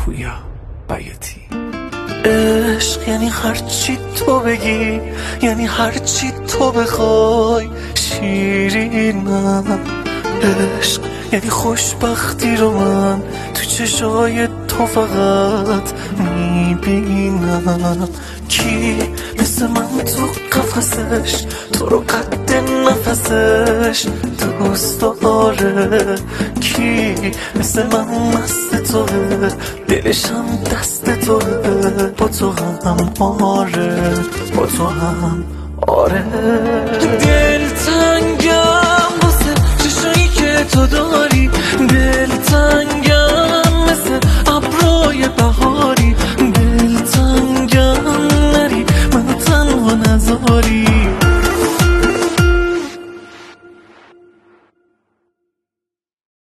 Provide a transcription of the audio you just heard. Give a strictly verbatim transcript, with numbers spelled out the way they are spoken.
پویا بیاتی. عشق یعنی هرچی تو بگی، یعنی هرچی تو بخوای شیرینم. عشق یعنی خوشبختی رو من تو چشای تو فقط میبینم. کی مثل من تو قفسش تو رو قد نفسش دوست داره؟ کی مثل من مست توه دلشم دست توه با تو هم آره با تو هم آره. دل تنگم واسه چشایی که تو داری.